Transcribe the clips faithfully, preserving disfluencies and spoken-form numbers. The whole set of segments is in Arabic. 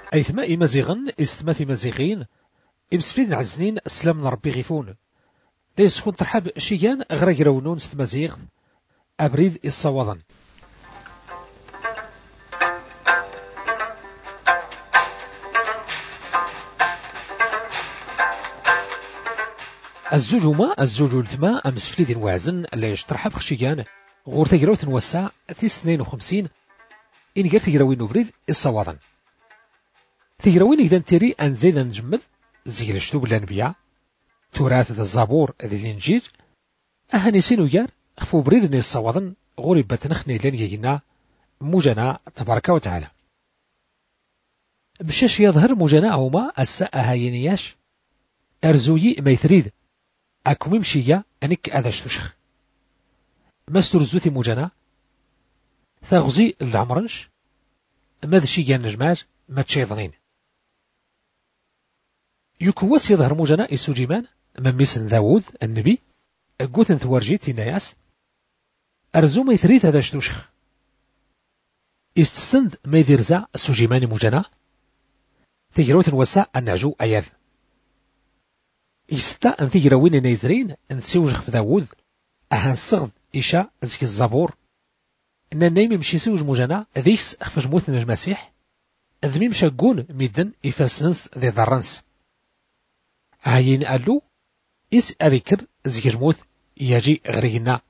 أيثما إمازيغن إستماث إمازيغين إمسفيد عزنين السلام من ربي غيفون ليس كون ترحب شيان غرا يراونون ستمازيغ أبريد الصواضن. الزوج هما الزوج والثما أمسفليد وعزن لا يشترحب خشيان غور تجراو تنوسع في اثنين وخمسين إن قال تجراوين نبريد الصواضن. تجراوين إذا تري أن زيد نجمد زير شتوب الأنبياء تراث ذا الزبور ذي الإنجيل أهني سينو يار خفو بريد ني الصواضن غوري باتنخني لين يجينا مجانا تبارك وتعالى. مشاش يظهر مجانا هما الساء هاينياش أرزوي ما يثريد أكو ممشية أنك أذاش تشخ مستر الزوثي مجانا ثاغزي العمرنش ماذا شي نجماج ما تشيضنين يكوس يظهر مجانا إسوجيمان من ميسن داوود النبي قوثن ثوارجيت ناياس أرزو ما يثريد أذاش تشخ استسند ما يذرزا سوجيمان مجانا تجروت وسا النعجو أياذ يستا أن تجروين نيزرين أن تسوج في داوود أهان الصغد إشاء زك الزبور أن النايم يمشي سوج مجانا ذيس أخفج موثن المسيح أذمي مشاقون ميدن إفاسنس ذي ذرنس هايين قالو إس أذكر زك الموث يجي غرينا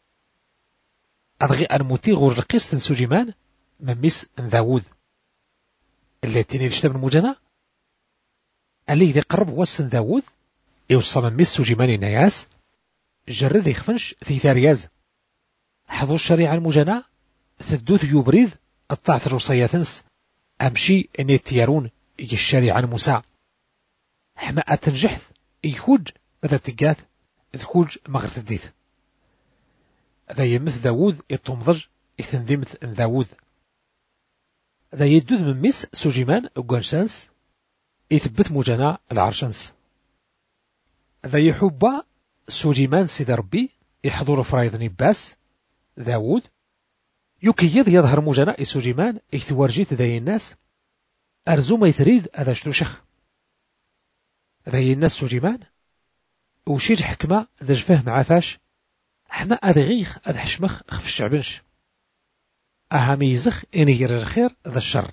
أضغي أنموتي غور القسط سوجيمان من ميس داوود اللي تيني الشتاب المجانا اللي ذي قرب وسن داوود يوصى من ميس سوجيماني نياس جرد يخفنش في ثارياز حضو الشريعة المجانا ثدوث يبريد الطاعة الرصياتنس أمشي إن يتيارون يجي الشريعة المساء حماء تنجحث يخوج ماذا تقاث ذكوج مغرث الديث ذا يمث داوود يطمضج يثنذمث داوود ذا يدود من ميس سوجيمان وقانشانس يثبت مجانا العرشنس ذا يحب سوجيمان سيد ربي يحضر فرايض نباس داوود يكيد يظهر مجانا سوجيمان يثورجيت ذا الناس أرزو ما يثريد أذا شتوشخ ذا الناس سوجيمان وشير حكمة ذا جفاه معافاش حما أذا غيخ أذا حشمخ خف الشعبنش أهم يزخ إن يرى الخير ذا الشر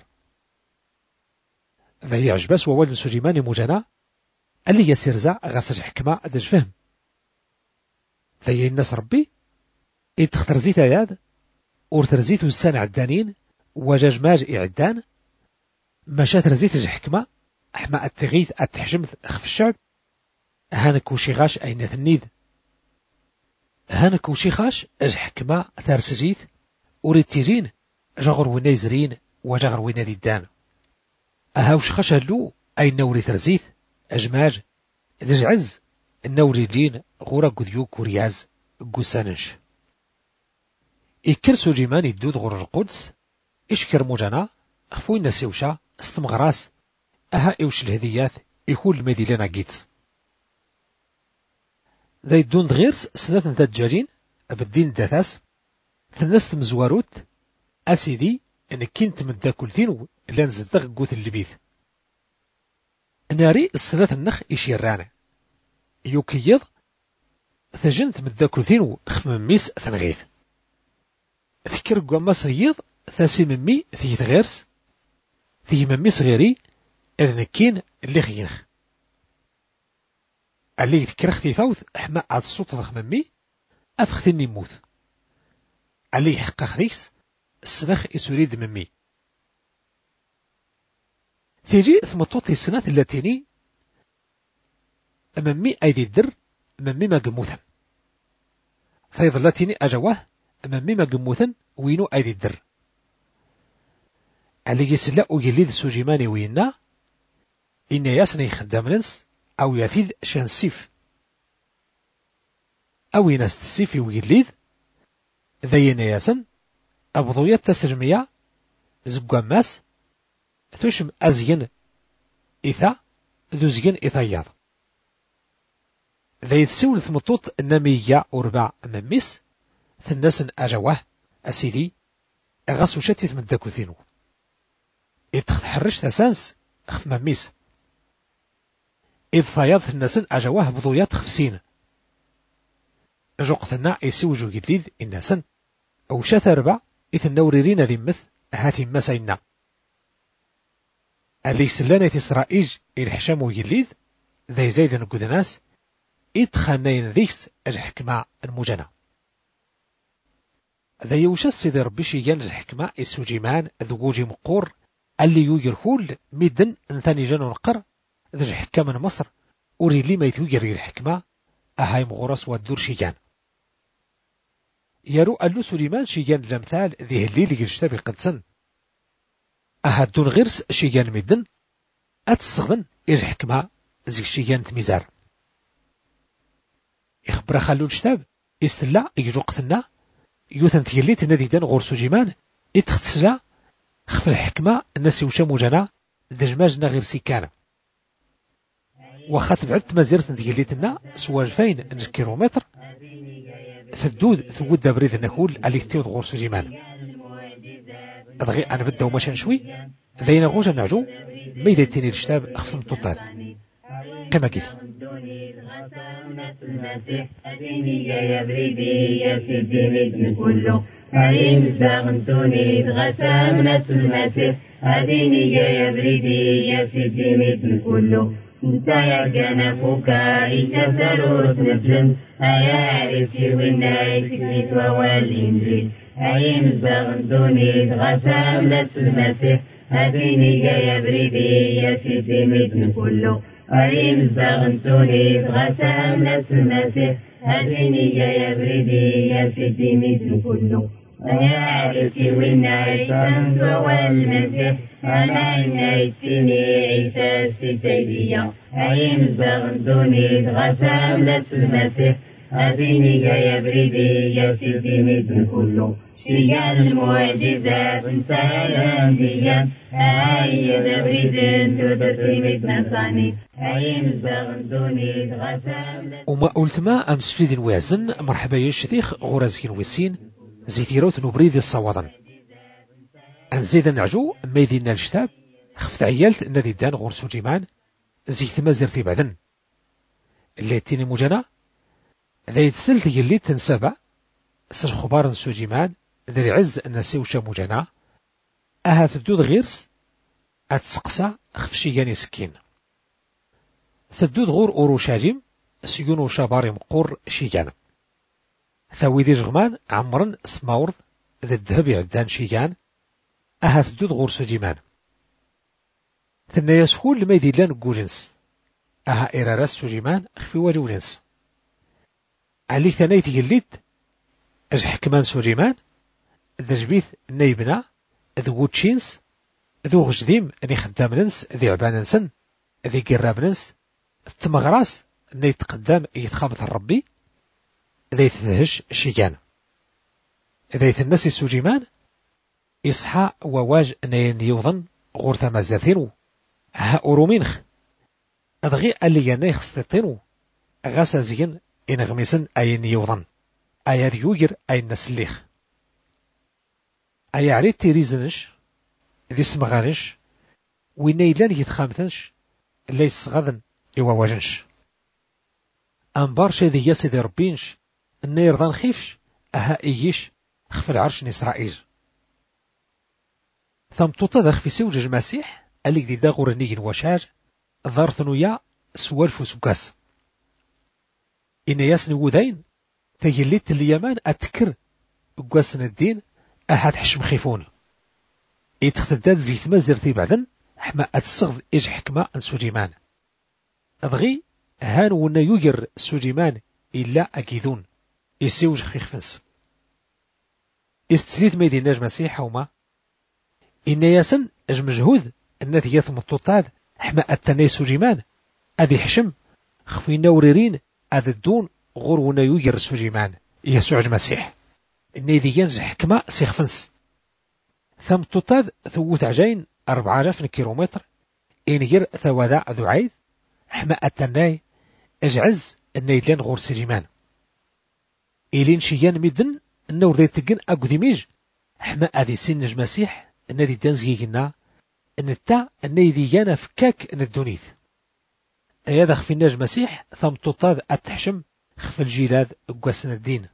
ذا يعجبس ووالد سليمان مجانا اللي يسيرزا غاسج حكمة ذا جفهم ذا الناس ربي يتخطر زيت ياد ورترزيت السان عدانين وجاج ماج إعدان مشات رزيت الحكمة حما التغيث التحجمث خف الشعب هانك وشيغاش أين ثنيد هانك وشيخاش اج حكمة ثارسجيت وريتيرين جغر ونيزرين وجغر ونادي الدان أهاوش خشلو أي نوري ثرزيت أجماج دج عز النوري لين غورا قذيو كورياز قسانش إكر سوجيمان يدود غور القدس إشكر مجانا خفوين نسيوشا استمغراس أها إوش الهديات يكون المدينة جيت ذا يدون دغيرس سنة ثجارين بالدين داثاس ثنست مزواروت أسيدي أن كنت من داكولتين لان زدغ قوت اللبيث ناري السنة النخ إشيرانا يوكيض ثجنت من داكولتين خفم ميس ثنغيث ذكر قوما صيض ثاسي ممي ثي تغيرس ثي ممي صغيري إذ نكين اللي خينخ اللي يذكر اختي فوث حما عاد الصوت ضخ ممي أفختني موث اللي يحقق خديس السنخ إسوريد ممي تيجي ثم توطي السنة اللاتيني ممي أيدي الدر ممي ما قموثا فيض اللاتيني أجواه ممي ما قموثا وينو أيدي الدر اللي يسلأ يليد سوجيماني وينا إن ياسني خدام ننس أو يثيد شانسيف أو ينست السيف ويليد ذينا ياسن أبضوية تسرمية زقوا ماس ثشم أزين إثا ذو زين إثاياض ذي تسول ثمطوط النمية أربع مميس ثناس أجواه أسيدي أغسو شتت من داكوثينو يتخحرش تسانس خف مميس إذ فياض الناس أجواه بضويات خفسين جوقتنا يسوجو جديد الناس أو شثربا إذ النوريرين ذي مث هاتي مسينا اللي سلانة إسرائيل الحشام جديد ذي زيد نقودناس إدخانين ذيكس الحكمة المجنة ذي يوشى السيد ربي شيان الحكمة السجيمان ذوجي مقور اللي يوجرهول ميدن انثاني جانو نقر ذي الحكام من مصر أوري لي ما يتوجر الحكمة أهاي مغرس والدور شيان يرو ألو سليمان شيان الأمثال ذي الليل يجتبي قدسن أهدون غيرس شيان ميدن أتسغن الحكمة زي شيان تميزار يخبر خلون شتاب استلا يجو قتلنا يوثن تيليت نديدان غور سجيمان اتختسلا خف الحكمة الناس يوشا موجانا دجماجنا غير سيكان وخات بعد مزيرت تيليتنا سوا الفين كيلومتر ثدود ثود دابريد النكول اللي تيود غور سجيمان أدغي أنا بدأ وماشان شوي ذينا غوجا نعجو ميدا تيني الشتاب خصم طوطات كما كيف المسيح أديني يا بريدي يا سيدي مدن كله أين زاغنتوني تغسامنا المسيح أديني يا بريدي يا سيدي مدن كله انت يا جنفوك إيش سروت نبلن أيا عرفتي ويناي سكريت والإنجيل أين زاغنتوني تغسامنا المسيح أديني يا بريدي يا سيدي مدن كله أين زاغنتوني تغسام ناس المسيح أديني يا بريدي يا سيدي مثل كله أيا عرفتي وين عيسان جوا المسيح أنا إن عيشتني عيسى السيدية أين زاغنتوني تغسام ناس المسيح أديني يا بريدي يا سيدي مثل كله شيان المعجزات انسان ديان أي ذبريدن تدري مدنساني أي مزاغندوني تغسام وما قلت ما أمس فيدين ويزن مرحبا يشتيخ غرازكين ويسين زيتيروت نبريد الصوادن أنزيد نعجو ميدين الجتاب خفت عيالت نادي دان غور سجيمان زيت مازرتي بعدن اللي تيني مجانا ذا يتسلت يلي تنسبع سر خبار سجيمان ذي عز الناسي وشا مجانا أها تدود غيرس أتسقسى خفشيان سكين تدود غور أوروشاليم سيون وشاباري مقور شيان ثاويدي جغمان عمرن سماورد ذي الذهب عدان شيان أها تدود غور سجيمان ثنا يسهول لما يديلان قولنس أها إراراس سجيمان خفي والولنس عليك ثنايت يليت أج حكمان سجيمان ذا جبيث نايبنا ذو ووتشينس ذو غجديم ذي خدام ننس ذي عبان نسن ذي قراب ننس التمغراس ذي يتقدم يتخابط الربي ذي يتذهج شيجان ذي يتنسي السجيمان إصحى وواج نين يوضن غورثا مازاثينو ها أورومينخ أدغي اللي يناي خستطينو غاسا زين إن غميسن أين يوضن أيار يوجر أين نسليخ أي عريد تيريزنش ذي سمغانش وينيلان يتخامتنش ليس غذن يواواجنش أنبارش ذي ياسي ربينش النير ذان خيفش أها إيش خف العرش إسرائيل ثم تطدخ في سوج المسيح اللي ذي داغور النيجن وشاج ذارثنويا سوالف سكاس إن ياسن وذين تجليت اليمان أتكر قواسن الدين أحد حشم خيفون يتخدد زيت مازرتي بعدن حما أتسغذ إج حكمة عن سليمان أضغي هان ونا يجر سليمان إلا أكيدون يسيوج خيخفنس استسليت ميدين ناج مسيح وما إن ياسن أج مجهود الناثي يثم الطوطاد حما أتني سليمان أذي حشم خفينا وريرين أذي الدون غور ونا يجر سليمان يسوع المسيح إني ذي ينجح حكمة سيخفنس ثم تطاد ثوث عجين أربعة آلاف كيلومتر إنجر ثواذا ذعيد حما أتناي أجعز النيلان غور سليمان إلين شيان مدن النور ذي تقن أقو ذي ميج حما أذي سنج مسيح النادي دانزيقنا نتا النيديان فكاك ندونيث أياد خفي الناج مسيح ثم تطاد أتحشم خف الجيلاد قواسن الدين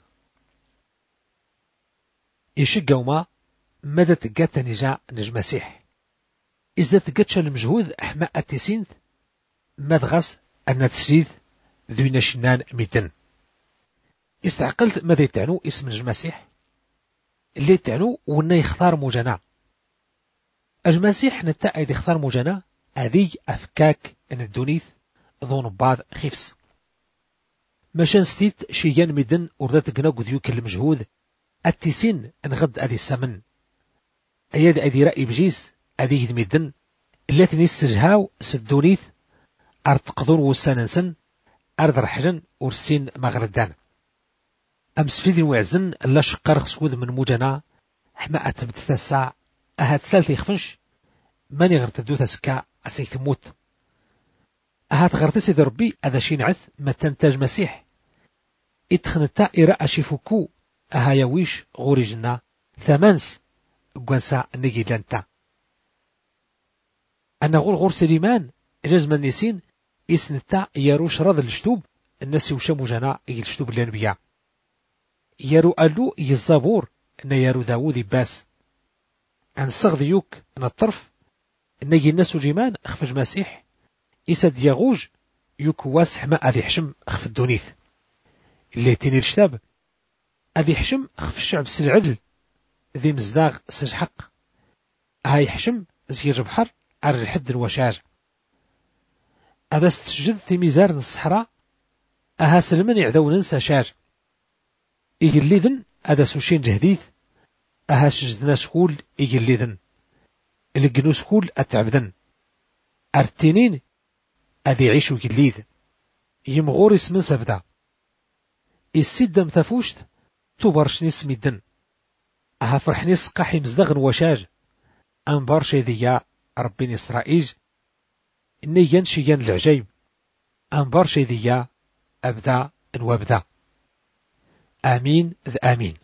يشقوما مدى تقات نجا نج مسيح إذا تقاتش المجهود أحماء التسينث مدغس أن تسريد ذوين شنان ميتن استعقلت ماذا تعنو اسم نج مسيح اللي تعنو ونا يختار مجانا المسيح نتا ايدي يختار مجانا هذه أفكاك أن الدونيث ظون بعض خفس ماشان ستيت شيان ميدن وردات قناق ذيوك المجهود التسين انغد أدي السمن أياد أدي رأي بجيس أدي ميدن اللي نسجهاو سدونيث أرتقضون وساننسن أرد رحجن ورسين مغردان أمس فيدي وعزن لا شقار خسود من مجانا حما أتبت ثسا أهات سالتي خفنش ماني غير تدو ثسكا أسيك تموت أهات غير تسيد ربي أذا شي نعث ما تنتاج مسيح إتخنتا إراء شيفوكو أها يويش غوري جنا ثمانس قوانسا نجي لانتا أنا غور غور سليمان جزم النسين إسنتا يروش رض الشتوب الناس يوشمو جنا الشتوب الأنبياء يارو ألو يزابور أن يارو داود باس عن صغ ديوك أن الطرف نجي الناس جيمان أخفج مسيح إساد يغوج يوك واسح ما أذي حشم أخف الدونيث اللي تيني الشتاب أذي حشم أخف الشعب سلعدل ذي مزداغ سجحق هاي حشم زير بحر أرج الحد الوشاج هذا استشجد في ميزار الصحراء أها سلمن يعذو ننسى شاج إيجليذن هذا سوشين جهديث أها سجدنا سكول إيجليذن الجنو سكول أتعبذن أرتينين أذي عيشو جليذ يمغور اسم سبدا السيدم ثفوشت توبرشني سميدن أها فرحني سقاحي مزدغن وشاج أنبار شيذيا ربين إسرائيل إني ينشيان العجيب أنبار شيذيا أبدا وابدا آمين ذ آمين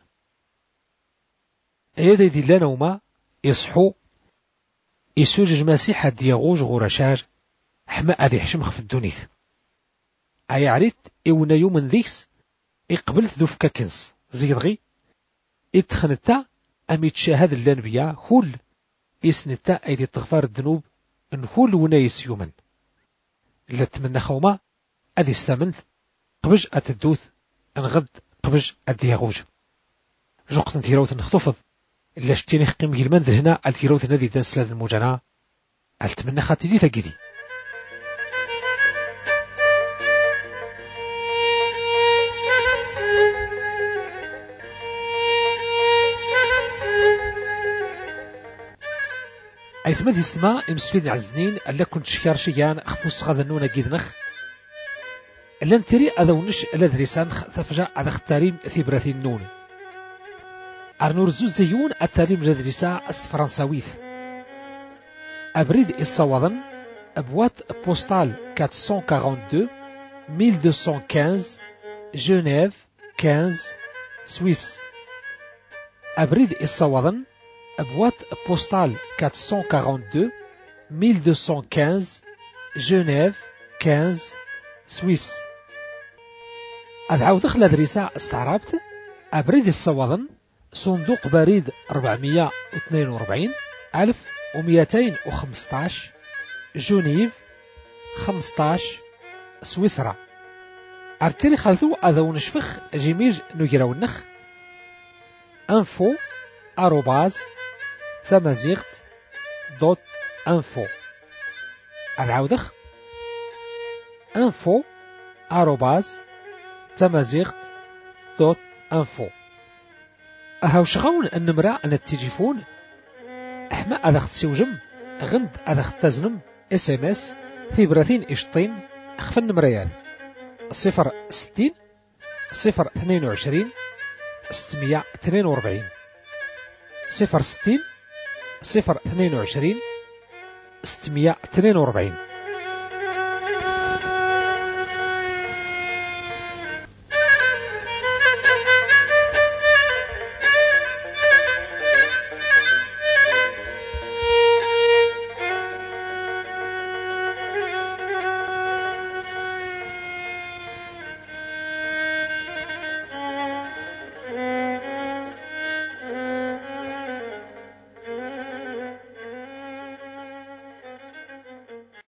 أيضا دي لنا وما يصحو يسوجج مسيحة دياغوج غورشاج حما أذي حشمخ في الدونيث أي عريت إونا يوم ذيكس إقبلت ذوفكا كنس زيدغي إتخنتا أمي تشاهد الأنبياء كل إسنتا أيدي تغفار الذنوب إن كل ونايس يومن إلا تمنى خوما أذي استمنت قبج أتدوث انغد قبج الدياغوج جوقت نتيروت نخطفض إلا شتيني خقيم جلمان ذا هنا التيروت نادي دانسلاد المجانا ألتمنى خاتلي ثقيدي أيثمد يستمع إمسفيد عزنين ألا كنت شكار شيان خفوس غادا نونا جيدنخ ألا نتري أذونش ألا دريسان ثفجا أذا اختاريم ثبراثين نون أرنور زوز زيون التاريم جدريسا أست فرنساويث أبريد الصوادن أبوات بوستال أربعمائة واثنين وأربعين ألف ومئتين وخمسة عشر جنيف خمسة سويس أبريد الصوادن أبوات بوستال أربعمائة واثنين وأربعين ألف ومئتين وخمسة جنيف خمسة سويس أدعو دخل دريسا استعربت أبريد الصوادن صندوق بريد أربعمائة واثنين وأربعين ألف ومئتين وخمسة عشر جنيف خمسة عشر سويسرا أرتلي خلثو أذو نشفخ جيميج نجراو النخ انفو أروباز تمازيغت دوت انفو العودخ انفو أروباز تمازيغت دوت انفو أهاو شغون النمرة أن التليفون أحما أذا اختسيوجم غند أذا اختزنم اس ام اس ثيبراثين إشطين أخف النمريات صفر ستين صفر اثنين وعشرين ستمية اثنين وأربعين صفر ستين صفر اثنين وعشرين ستمية اثنين وأربعين